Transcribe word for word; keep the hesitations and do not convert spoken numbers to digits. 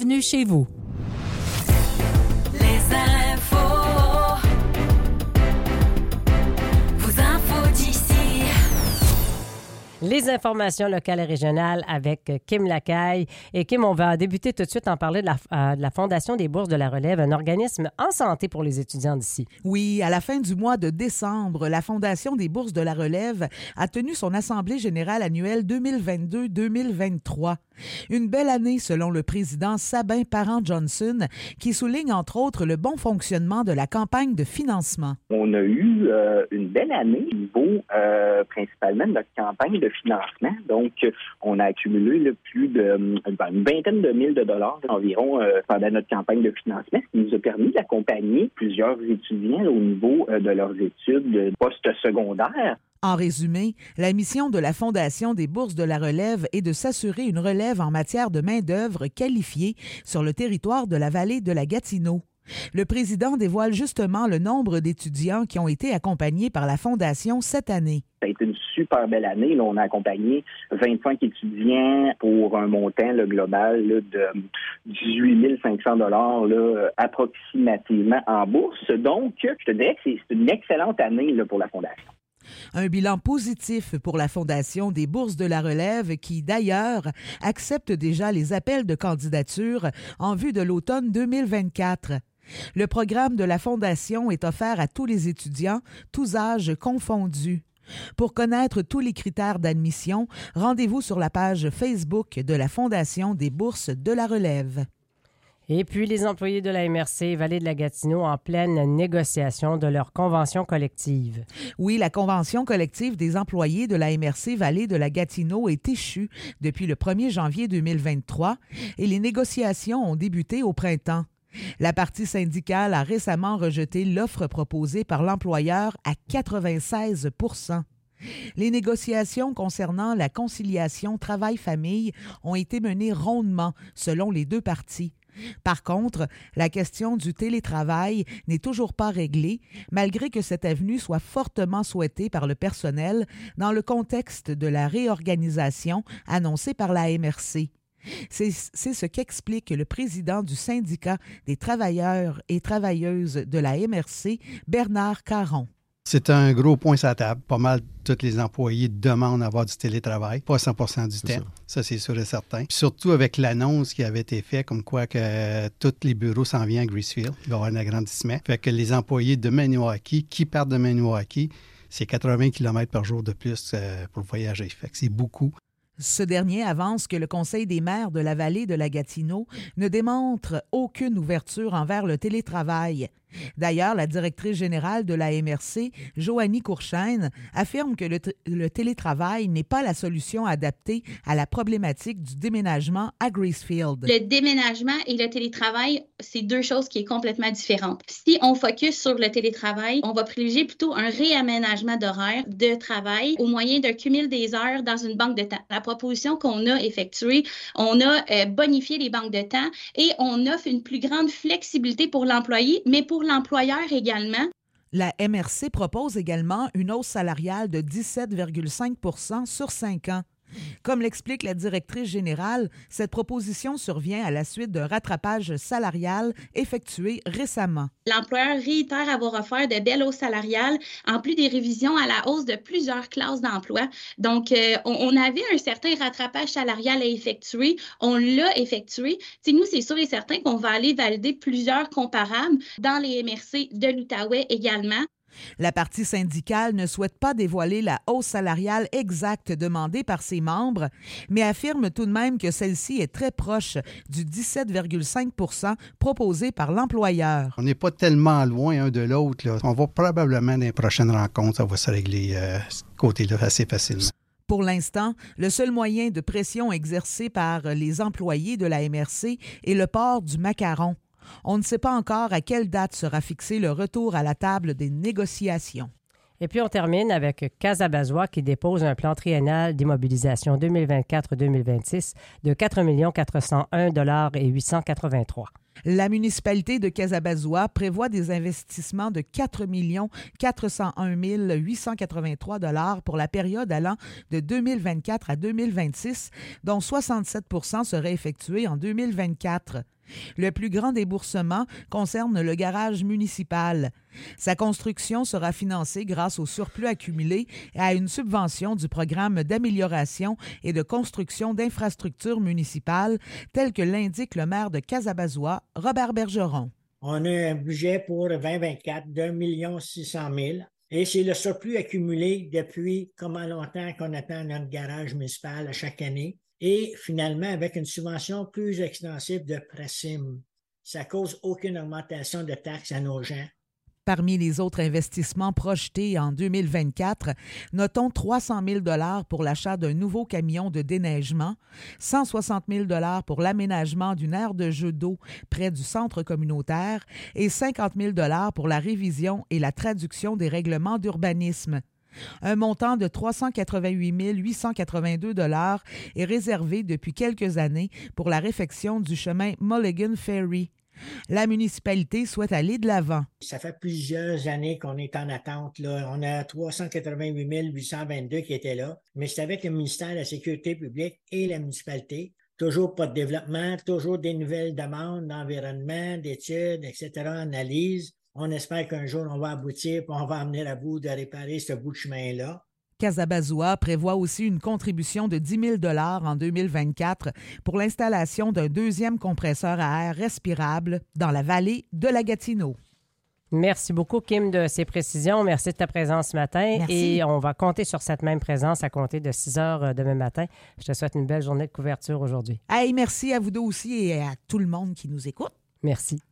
Bienvenue chez vous. Les infos. Vos infos d'ici. Les informations locales et régionales avec Kim Lacaille. Et Kim, on va débuter tout de suite en parler de la, euh, de la Fondation des bourses de la relève, un organisme en santé pour les étudiants d'ici. Oui, à la fin du mois de décembre, la Fondation des bourses de la relève a tenu son Assemblée générale annuelle deux mille vingt-deux deux mille vingt-trois. Une belle année selon le président Sabin Parent-Johnson, qui souligne entre autres le bon fonctionnement de la campagne de financement. On a eu euh, une belle année au niveau euh, principalement de notre campagne de financement. Donc, on a accumulé là, plus de euh, une vingtaine de mille de dollars environ euh, pendant notre campagne de financement, ce qui nous a permis d'accompagner plusieurs étudiants au niveau euh, de leurs études post-secondaires. En résumé, la mission de la Fondation des bourses de la relève est de s'assurer une relève en matière de main-d'œuvre qualifiée sur le territoire de la vallée de la Gatineau. Le président dévoile justement le nombre d'étudiants qui ont été accompagnés par la Fondation cette année. Ça a été une super belle année. Là, on a accompagné vingt-cinq étudiants pour un montant là, global là, de dix-huit mille cinq cents dollars là, approximativement en bourse. Donc, je te dirais que c'est une excellente année là, pour la Fondation. Un bilan positif pour la Fondation des bourses de la relève qui, d'ailleurs, accepte déjà les appels de candidature en vue de l'automne deux mille vingt-quatre. Le programme de la Fondation est offert à tous les étudiants, tous âges confondus. Pour connaître tous les critères d'admission, rendez-vous sur la page Facebook de la Fondation des bourses de la relève. Et puis, les employés de la M R C Vallée de la Gatineau en pleine négociation de leur convention collective. Oui, la convention collective des employés de la M R C Vallée de la Gatineau est échue depuis le premier janvier deux mille vingt-trois et les négociations ont débuté au printemps. La partie syndicale a récemment rejeté l'offre proposée par l'employeur à quatre-vingt-seize pour cent. Les négociations concernant la conciliation travail-famille ont été menées rondement selon les deux parties. Par contre, la question du télétravail n'est toujours pas réglée, malgré que cette avenue soit fortement souhaitée par le personnel dans le contexte de la réorganisation annoncée par la M R C. C'est, c'est ce qu'explique le président du syndicat des travailleurs et travailleuses de la M R C, Bernard Caron. C'est un gros point sur la table. Pas mal tous les employés demandent d'avoir du télétravail, pas cent pour cent du c'est temps. Ça. ça, c'est sûr et certain. Puis surtout avec l'annonce qui avait été faite, comme quoi que euh, tous les bureaux s'en viennent à Greasefield. Il va y avoir un agrandissement. Fait que les employés de Maniwaki, qui partent de Maniwaki, c'est quatre-vingts kilomètres par jour de plus euh, pour voyager. Fait que c'est beaucoup. Ce dernier avance que le Conseil des maires de la vallée de la Gatineau ne démontre aucune ouverture envers le télétravail. D'ailleurs, la directrice générale de la M R C, Joanie Courchaine, affirme que le, t- le télétravail n'est pas la solution adaptée à la problématique du déménagement à Greasefield. Le déménagement et le télétravail, c'est deux choses qui sont complètement différentes. Si on focus sur le télétravail, on va privilégier plutôt un réaménagement d'horaire de travail au moyen d'un cumul des heures dans une banque de temps. La proposition qu'on a effectuée, on a euh, bonifié les banques de temps et on offre une plus grande flexibilité pour l'employé, mais pour l'employeur également. La M R C propose également une hausse salariale de dix-sept virgule cinq pour cent sur cinq ans. Comme l'explique la directrice générale, cette proposition survient à la suite d'un rattrapage salarial effectué récemment. L'employeur réitère avoir offert de belles hausses salariales, en plus des révisions à la hausse de plusieurs classes d'emploi. Donc, euh, on, on avait un certain rattrapage salarial à effectuer. On l'a effectué. T'sais, nous, c'est sûr et certain qu'on va aller valider plusieurs comparables dans les M R C de l'Outaouais également. La partie syndicale ne souhaite pas dévoiler la hausse salariale exacte demandée par ses membres, mais affirme tout de même que celle-ci est très proche du dix-sept virgule cinq pour cent proposé par l'employeur. On n'est pas tellement loin un de l'autre, là. On va probablement dans les prochaines rencontres, ça va se régler euh, ce côté-là assez facilement. Pour l'instant, le seul moyen de pression exercé par les employés de la M R C est le port du macaron. On ne sait pas encore à quelle date sera fixé le retour à la table des négociations. Et puis, on termine avec Casabazois qui dépose un plan triennal d'immobilisation deux mille vingt-quatre deux mille vingt-six de quatre millions quatre cent un dollars et huit cent quatre-vingt-trois. La municipalité de Casabazois prévoit des investissements de quatre millions quatre cent un mille huit cent quatre-vingt-trois dollars pour la période allant de deux mille vingt-quatre à deux mille vingt-six, dont soixante-sept pour cent seraient effectués en deux mille vingt-quatre. Le plus grand déboursement concerne le garage municipal. Sa construction sera financée grâce au surplus accumulé et à une subvention du programme d'amélioration et de construction d'infrastructures municipales, tel que l'indique le maire de Casabazois, Robert Bergeron. On a un budget pour vingt vingt-quatre d'un million six cent mille et c'est le surplus accumulé depuis comment longtemps qu'on attend notre garage municipal à chaque année. Et finalement, avec une subvention plus extensive de Pracim, ça ne cause aucune augmentation de taxes à nos gens. Parmi les autres investissements projetés en deux mille vingt-quatre, notons trois cent mille dollars pour l'achat d'un nouveau camion de déneigement, cent soixante mille dollars pour l'aménagement d'une aire de jeu d'eau près du centre communautaire et cinquante mille dollars pour la révision et la traduction des règlements d'urbanisme. Un montant de trois cent quatre-vingt-huit mille huit cent quatre-vingt-deux dollars est réservé depuis quelques années pour la réfection du chemin Mulligan Ferry. La municipalité souhaite aller de l'avant. Ça fait plusieurs années qu'on est en attente, là. On a trois cent quatre-vingt-huit mille huit cent vingt-deux qui étaient là, mais c'est avec le ministère de la Sécurité publique et la municipalité. Toujours pas de développement, toujours des nouvelles demandes d'environnement, d'études, et cetera, analyses. On espère qu'un jour, on va aboutir et on va amener à bout de réparer ce bout de chemin-là. Casabazois prévoit aussi une contribution de dix mille dollars en deux mille vingt-quatre pour l'installation d'un deuxième compresseur à air respirable dans la vallée de la Gatineau. Merci beaucoup, Kim, de ces précisions. Merci de ta présence ce matin. Merci. Et on va compter sur cette même présence à compter de six heures demain matin. Je te souhaite une belle journée de couverture aujourd'hui. Hey, merci à vous deux aussi et à tout le monde qui nous écoute. Merci.